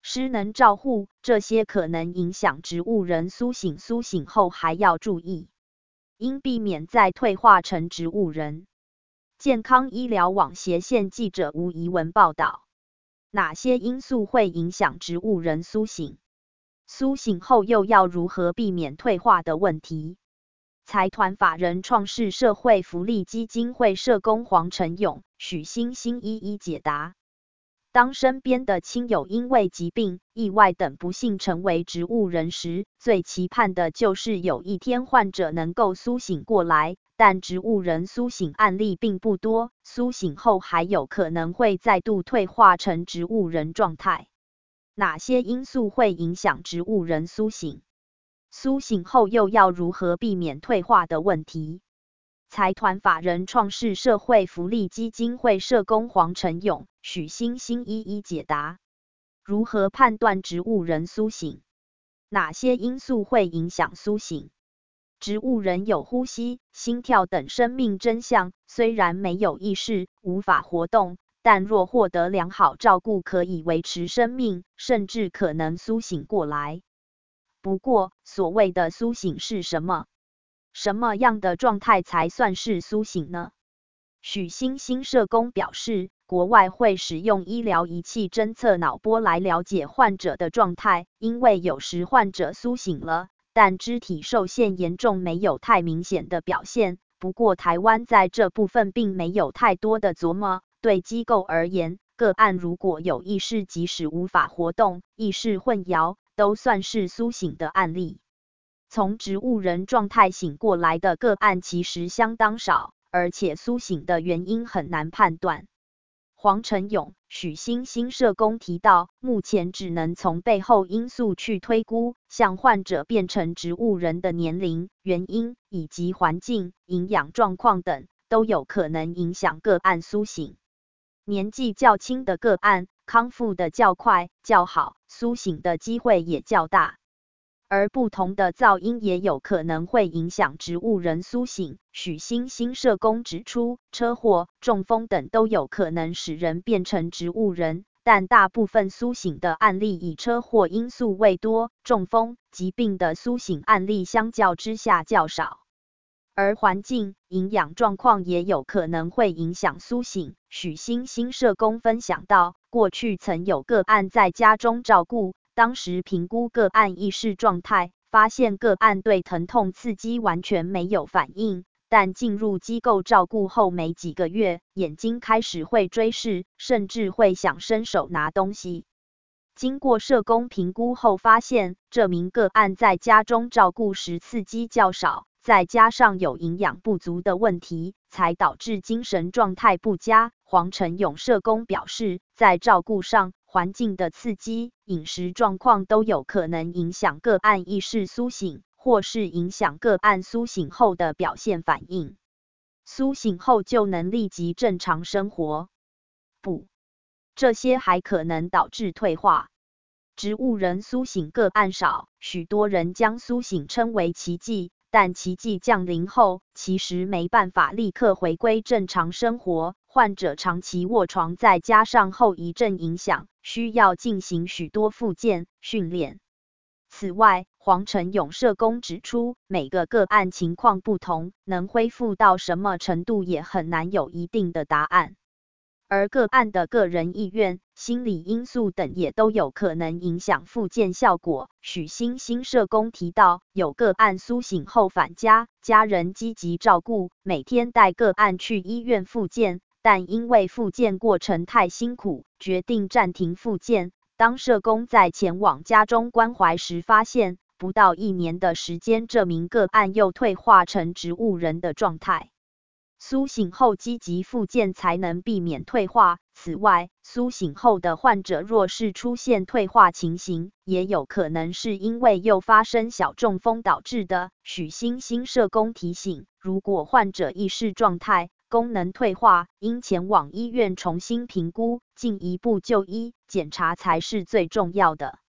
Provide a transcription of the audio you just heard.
失能照护，这些可能影响植物人苏醒。苏醒后还要注意，应避免再退化成植物人。健康医疗网斜线记者吴怡文报道，哪些因素会影响植物人苏醒？苏醒后又要如何避免退化的问题？财团法人创世社会福利基金会社工黄承勇、许欣欣一一解答。当身边的亲友因为疾病、意外等不幸成为植物人时，最期盼的就是有一天患者能够苏醒过来，但植物人苏醒案例并不多，苏醒后还有可能会再度退化成植物人状态。哪些因素会影响植物人苏醒？苏醒后又要如何避免退化的问题？财团法人创世社会福利基金会社工黄承勇、许欣欣一一解答。如何判断植物人苏醒？哪些因素会影响苏醒？植物人有呼吸、心跳等生命真相，虽然没有意识，无法活动，但若获得良好照顾，可以维持生命，甚至可能苏醒过来。不过，所谓的苏醒是什么？什么样的状态才算是苏醒呢？许欣欣社工表示，国外会使用医疗仪器侦测脑波来了解患者的状态，因为有时患者苏醒了，但肢体受限严重，没有太明显的表现。不过台湾在这部分并没有太多的琢磨。对机构而言，个案如果有意识，即使无法活动、意识混淆，都算是苏醒的案例。从植物人状态醒过来的个案其实相当少，而且苏醒的原因很难判断。黄承勇、许欣欣社工提到，目前只能从背后因素去推估，像患者变成植物人的年龄、原因以及环境、营养状况等，都有可能影响个案苏醒。年纪较轻的个案，康复的较快、较好，苏醒的机会也较大。而不同的噪音也有可能会影响植物人苏醒。许欣欣社工指出，车祸、中风等都有可能使人变成植物人，但大部分苏醒的案例以车祸因素为多，中风、疾病的苏醒案例相较之下较少。而环境、营养状况也有可能会影响苏醒。许欣欣社工分享到，过去曾有个案在家中照顾，当时评估个案意识状态，发现个案对疼痛刺激完全没有反应，但进入机构照顾后没几个月，眼睛开始会追视，甚至会想伸手拿东西。经过社工评估后发现，这名个案在家中照顾时刺激较少，再加上有营养不足的问题，才导致精神状态不佳。黄承勇社工表示，在照顾上，环境的刺激、饮食状况都有可能影响个案意识苏醒，或是影响个案苏醒后的表现反应。苏醒后就能立即正常生活？不，这些还可能导致退化。植物人苏醒个案少，许多人将苏醒称为奇迹，但奇迹降临后，其实没办法立刻回归正常生活。患者长期卧床，再加上后遗症影响，需要进行许多复健训练。此外，黄承勇社工指出，每个个案情况不同，能恢复到什么程度也很难有一定的答案。而个案的个人意愿、心理因素等也都有可能影响复健效果。许欣欣社工提到，有个案苏醒后返家，家人积极照顾，每天带个案去医院复健，但因为复健过程太辛苦，决定暂停复健。当社工在前往家中关怀时发现，不到1年的时间，这名个案又退化成植物人的状态。苏醒后积极复健才能避免退化。此外，苏醒后的患者若是出现退化情形，也有可能是因为又发生小中风导致的。许欣欣社工提醒，如果患者意识状态、功能退化，应前往医院重新评估，进一步就医检查才是最重要的。